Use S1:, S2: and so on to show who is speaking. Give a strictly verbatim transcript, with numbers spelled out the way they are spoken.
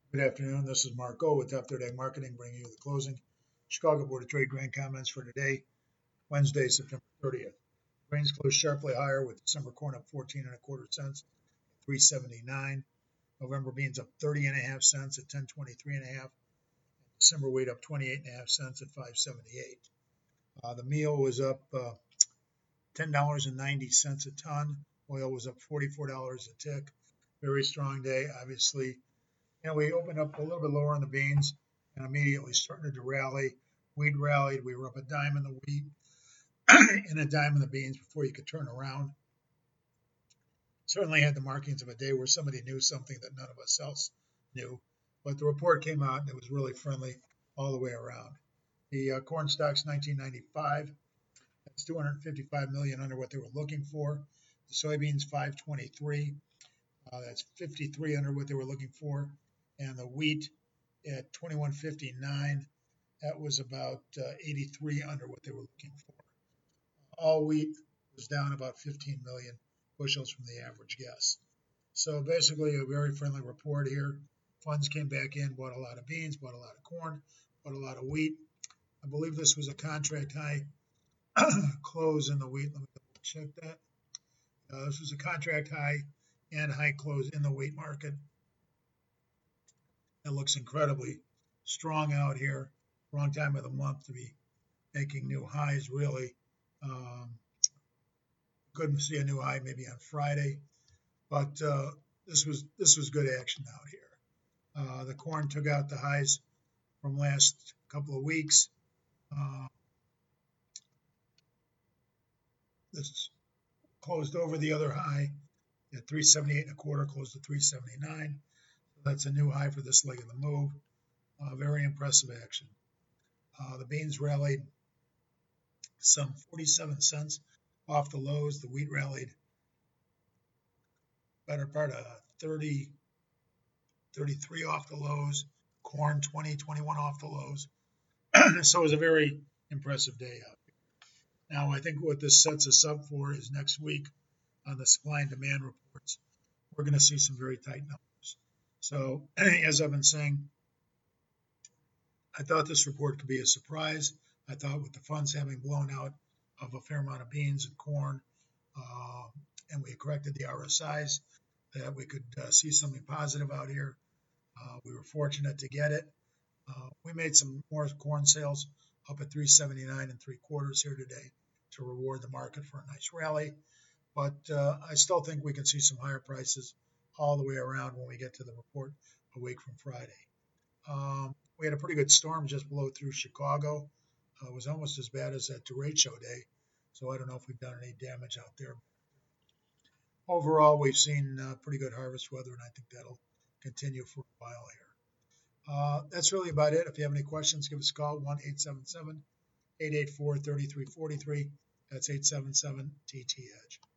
S1: Good afternoon. This is Mark O with Top Third Ag Marketing, bringing you the closing Chicago Board of Trade grain comments for today, Wednesday, September thirtieth. Grains closed sharply higher with December corn up fourteen and a quarter cents, three seventy-nine. November beans up thirty and a half cents at ten twenty-three and a half. December wheat up twenty-eight and a half cents at five seventy-eight. Uh, the meal was up uh, ten dollars and ninety cents a ton. Oil was up forty-four dollars a tick. Very strong day, obviously. You know, we opened up a little bit lower on the beans and immediately started to rally. Wheat rallied. We were up a dime in the wheat and a dime in the beans before you could turn around. Certainly had the markings of a day where somebody knew something that none of us else knew. But the report came out and it was really friendly all the way around. The uh, corn stocks nineteen ninety-five, that's two hundred fifty-five million under what they were looking for. The soybeans five twenty-three, uh, that's fifty-three under what they were looking for. And the wheat at twenty-one fifty-nine, that was about uh, eighty-three under what they were looking for. All wheat was down about fifteen million bushels from the average guess. So basically a very friendly report here. Funds came back in, bought a lot of beans, bought a lot of corn, bought a lot of wheat. I believe this was a contract high close in the wheat. Let me check that. Uh, this was a contract high and high close in the wheat market. It looks incredibly strong out here. Wrong time of the month to be making new highs, really. Um, couldn't see a new high maybe on Friday, but uh, this was this was good action out here. Uh, the corn took out the highs from last couple of weeks. Uh, this closed over the other high at three seventy-eight and a quarter, closed to three seventy-nine. That's a new high for this leg of the move. Uh, very impressive action. Uh, the beans rallied some forty-seven cents off the lows. The wheat rallied better part of thirty, thirty-three off the lows. Corn twenty, twenty-one off the lows. So it was a very impressive day out here. Now, I think what this sets us up for is next week on the supply and demand reports, we're going to see some very tight numbers. So, as I've been saying, I thought this report could be a surprise. I thought with the funds having blown out of a fair amount of beans and corn, uh, and we corrected the R S Is, that we could uh, see something positive out here. Uh, we were fortunate to get it. Uh, we made some more corn sales up at three seventy-nine and three quarters here today to reward the market for a nice rally. But uh, I still think we can see some higher prices all the way around when we get to the report a week from Friday. Um, we had a pretty good storm just below through Chicago. Uh, it was almost as bad as that derecho day, so I don't know if we've done any damage out there. Overall, we've seen uh, pretty good harvest weather, and I think that'll continue for a while here. Uh, that's really about it. If you have any questions, give us a call, one eight seven seven, eight eight four, three three four three. That's eight seven seven T T Edge.